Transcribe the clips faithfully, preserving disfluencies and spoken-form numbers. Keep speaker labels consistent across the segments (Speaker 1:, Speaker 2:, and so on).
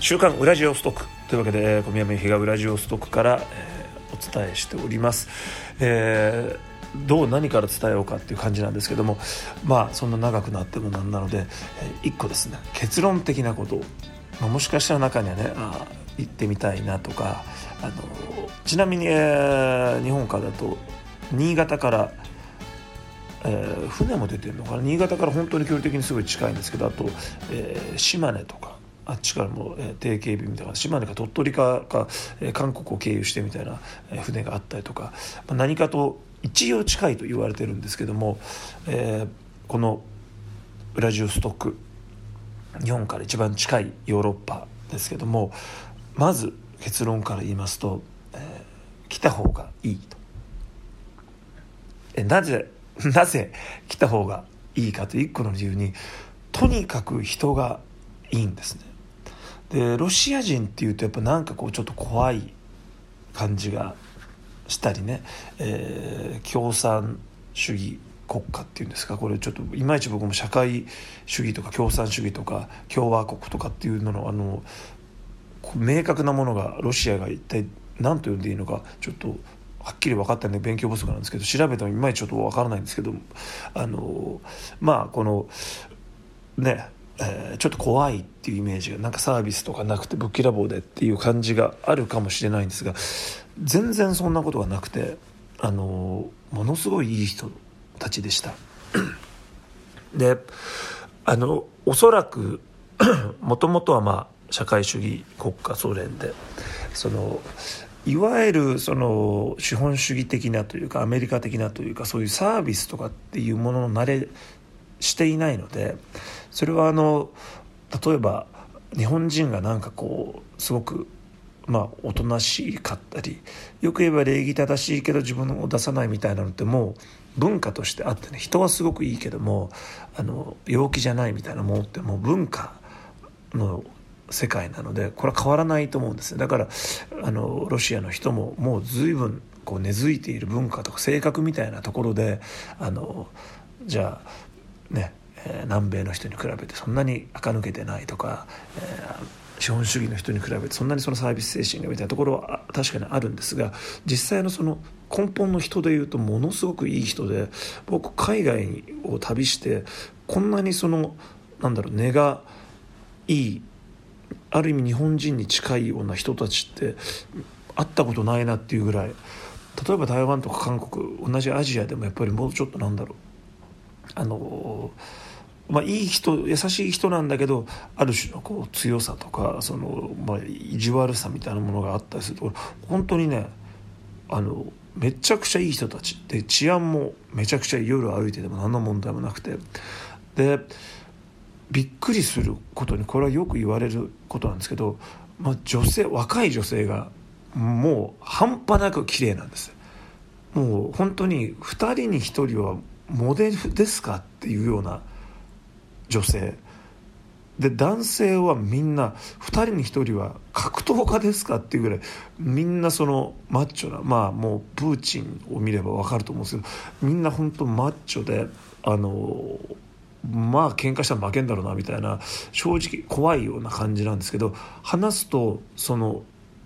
Speaker 1: 週刊ウラジオストックというわけで、小宮山由比がウラジオストックから、えー、お伝えしております。えー、どう何から伝えようかっていう感じなんですけども、まあそんな長くなってもなんなので、えー、一個ですね、結論的なことを、まあ、もしかしたら中にはねあ言ってみたいなとか、あのちなみに、えー、日本からだと新潟からえー、船も出てるのかな。新潟から本当に距離的にすごい近いんですけど、あと、えー、島根とかあっちからも、えー、定型便みたいな、島根か鳥取かか、えー、韓国を経由してみたいな、えー、船があったりとか、まあ、何かと一応近いと言われてるんですけども、えー、このウラジオストック、日本から一番近いヨーロッパですけども、まず結論から言いますと、えー、来た方がいいと。えなぜなぜ来た方がいいかという一個の理由に、とにかく人がいいんですね。でロシア人っていうとやっぱなんかこうちょっと怖い感じがしたりね、えー、共産主義国家っていうんですか、これちょっといまいち僕も社会主義とか共産主義とか共和国とかっていうののあの明確なものがロシアが一体何と呼んでいいのかちょっとはっきり分かったんで勉強不足なんですけど、調べてもいまいちちょっと分からないんですけど、あのまあこのね、えー、ちょっと怖いっていうイメージが、なんかサービスとかなくてぶっきらぼうでっていう感じがあるかもしれないんですが、全然そんなことがなくて、あのものすごいいい人たちでしたで、あのおそらくもともとはまあ社会主義国家ソ連で、そのいわゆるその資本主義的なというかアメリカ的なというか、そういうサービスとかっていうものの慣れしていないので、それはあの例えば日本人がなんかこうすごくまあおとなしかったり、よく言えば礼儀正しいけど自分を出さないみたいなのってもう文化としてあってね、人はすごくいいけどもあの陽気じゃないみたいなものってもう文化の世界なので、これは変わらないと思うんですよ。だからあのロシアの人ももう随分こう根付いている文化とか性格みたいなところで、あのじゃあね、えー、南米の人に比べてそんなに垢抜けてないとか、えー、資本主義の人に比べてそんなにそのサービス精神がみたいなところは確かにあるんですが、実際のその根本の人でいうとものすごくいい人で、僕海外を旅してこんなにそのなんだろう根がいい、ある意味日本人に近いような人たちって会ったことないなっていうぐらい、例えば台湾とか韓国、同じアジアでもやっぱりもうちょっとなんだろう、あのまあいい人、優しい人なんだけど、ある種のこう強さとかその、まあ、意地悪さみたいなものがあったりすると、本当にね、あのめちゃくちゃいい人たちで、治安もめちゃくちゃ夜歩いてても何の問題もなくて、でびっくりすることに、これはよく言われることなんですけど、まあ、女性若い女性がもう半端なく綺麗なんです。もう本当にふたりにひとりはモデルですかっていうような女性で、男性はみんなふたりにひとりは格闘家ですかっていうぐらい、みんなそのマッチョな、まあもうプーチンを見れば分かると思うんですけど、みんな本当マッチョで、あのまあ喧嘩したら負けんだろうなみたいな、正直怖いような感じなんですけど、話すとその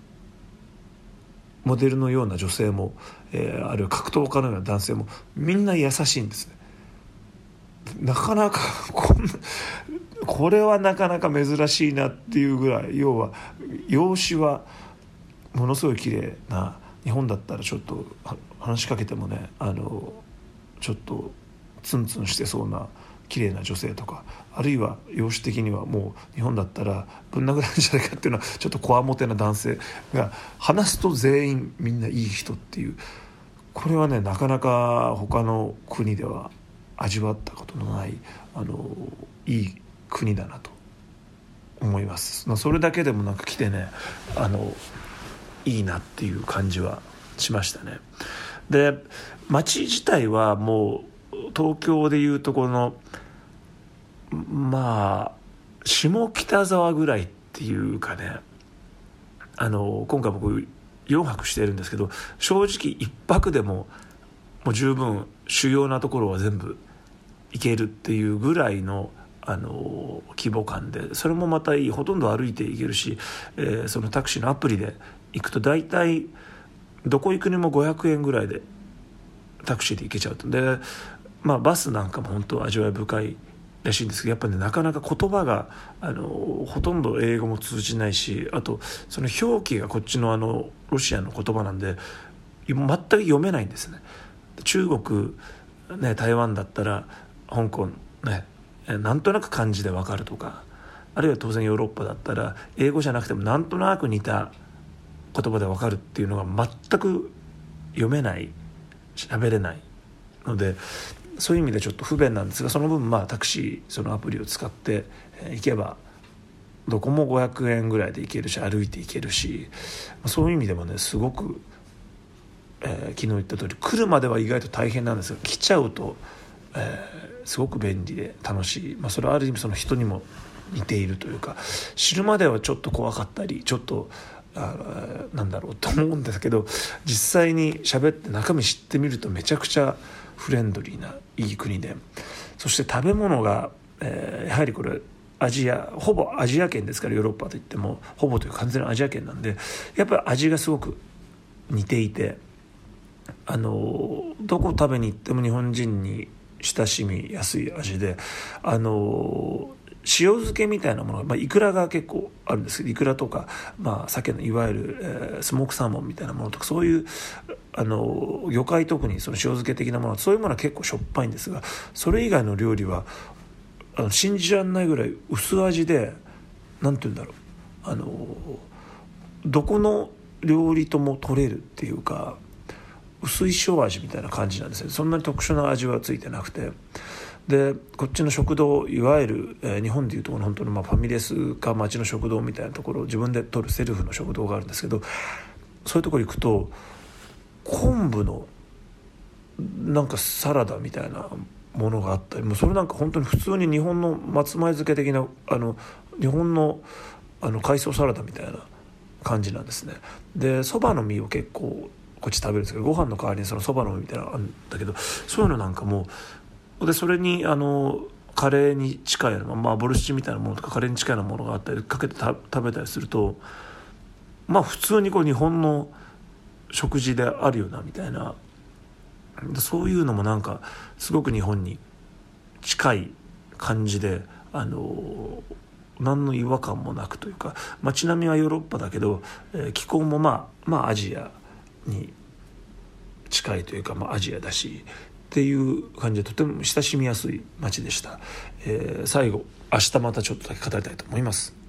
Speaker 1: モデルのような女性も、えー、あるいは格闘家のような男性もみんな優しいんですね。なかなかこんなこれはなかなか珍しいなっていうぐらい、要は容姿はものすごい綺麗な、日本だったらちょっと話しかけてもね、あのちょっとツンツンしてそうな綺麗な女性とか、あるいは容姿的にはもう日本だったらぶん殴られるんじゃないかっていうのはちょっとこわもてな男性が、話すと全員みんないい人っていう、これはねなかなか他の国では味わったことのない、あのいい国だなと思います。それだけでもなんか来てね、あのいいなっていう感じはしましたね。で街自体はもう東京でいうとこのまあ下北沢ぐらいっていうかね、あの今回僕よんはくしてるんですけど、正直いっぱくでももう十分主要なところは全部行けるっていうぐらいのあの規模感で、それもまたいい。ほとんど歩いて行けるし、えー、そのタクシーのアプリで行くと大体どこ行くにもごひゃくえんぐらいでタクシーで行けちゃうと。で、まあ、バスなんかも本当味わい深いらしいんですけど、やっぱり、ね、なかなか言葉があのほとんど英語も通じないし、あとその表記がこっちのあのロシアの言葉なんで全く読めないんですね。中国、ね、台湾だったら香港ね、なんとなく漢字で分かるとか、あるいは当然ヨーロッパだったら英語じゃなくてもなんとなく似た言葉で分かるっていうのが全く読めない、喋れないので、そういう意味でちょっと不便なんですが、その分まあタクシーそのアプリを使って行けばどこもごひゃくえんぐらいで行けるし、歩いて行けるし、そういう意味でもねすごく、えー、昨日言った通り来るまでは意外と大変なんですが、来ちゃうと、えー、すごく便利で楽しい、まあ、それはある意味その人にも似ているというか、知るまではちょっと怖かったりちょっとあなんだろうと思うんですけど、実際に喋って中身知ってみるとめちゃくちゃフレンドリーないい国で、そして食べ物が、えー、やはりこれアジアほぼアジア圏ですから、ヨーロッパといってもほぼという完全なアジア圏なんで、やっぱり味がすごく似ていて、あのどこ食べに行っても日本人に親しみやすい味で、あの塩漬けみたいなものが、まあ、イクラが結構あるんですけど、イクラとか、まあ、鮭のいわゆる、えー、スモークサーモンみたいなものとか、そういうあの魚介、特にその塩漬け的なもの、そういうものは結構しょっぱいんですが、それ以外の料理はあの信じられないぐらい薄味で、なんて言うんだろう、あのどこの料理とも取れるっていうか、薄い塩味みたいな感じなんですね。そんなに特殊な味はついてなくて、でこっちの食堂、いわゆる、えー、日本でいうところの本当にまあファミレスか町の食堂みたいなところを自分で取るセルフの食堂があるんですけど、そういうところ行くと昆布のなんかサラダみたいなものがあったり、もうそれなんか本当に普通に日本の松前漬け的な、あの日本のあの海藻サラダみたいな感じなんですね。でそばの実を結構こっち食べるんですけど、ご飯の代わりにそのそばの実みたいなのあるんだけど、そういうのなんかもで、それにあのカレーに近いような、まあ、ボルシチみたいなものとかカレーに近いようなものがあったりかけて食べたりすると、まあ普通にこう日本の食事であるよなみたいな、そういうのもなんかすごく日本に近い感じで、あの何の違和感もなくというか、街並みはヨーロッパだけど、えー、気候もまあまあアジアに近いというか、まあアジアだしっていう感じで、とても親しみやすい街でした。えー、最後明日またちょっとだけ語りたいと思います。